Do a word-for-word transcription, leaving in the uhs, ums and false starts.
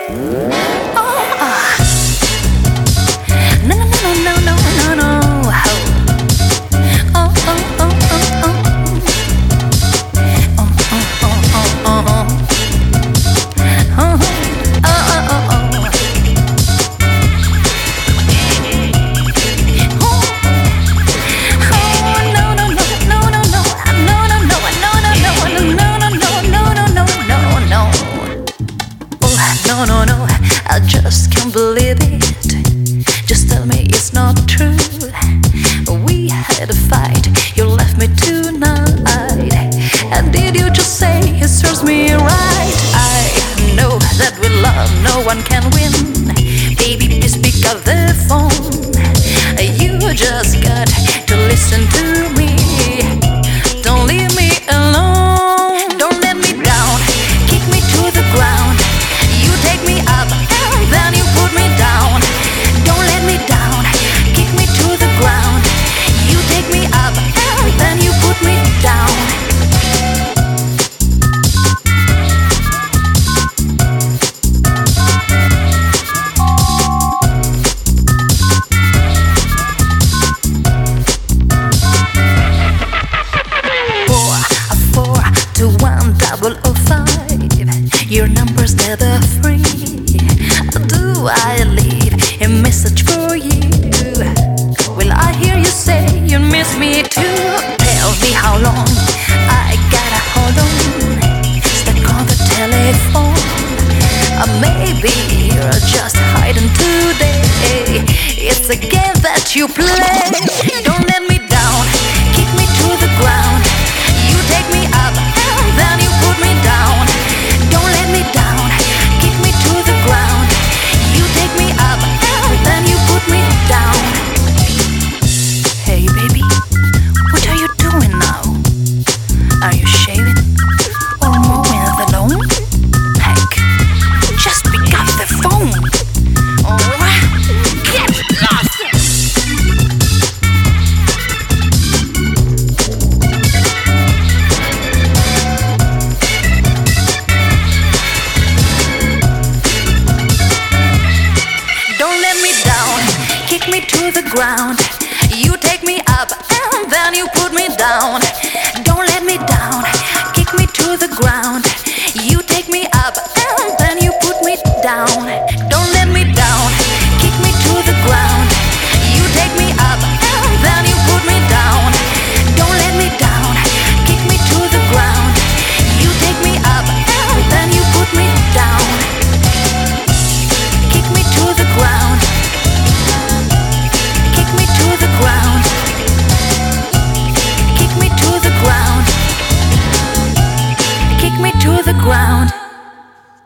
No, no, no, I just can't believe it. Just tell me it's not true. We had a fight, you left me tonight. And did you just say it serves me right? I know that with love no one can win. Baby, please pick up the phone. You just got to listen to me. Don't leave me alone. Don't let me down, kick me to the ground. You take me up and then you put me down. Don't let me down, kick me to the ground. You take me up and then you put me down. Your number's never free. Do I leave a message for you? Will I hear you say you miss me too? Tell me how long I gotta hold on, stuck on the telephone. Or maybe you're just hiding today. It's a game that you play. Don't let me down, kick me to the ground. You take me up and then you put me down. Don't let me down, kick me to the ground. You take me up and then you put me down. Hey baby, what are you doing now? Are you shaving or mowing the lawn? Heck, just pick up the phone. Alright, get lost. Kick me to the ground. You take me up and then you put me down. Don't let me down, kick me to the ground. You take me up and then you put me down. Don't let me down, kick me to the ground. You take me up and then you put me down. Don't let me down, kick me to the ground. You take me up and then you put me down. Kick me to the ground. Kick me to the ground. Kick me to the ground. Kick me to the ground.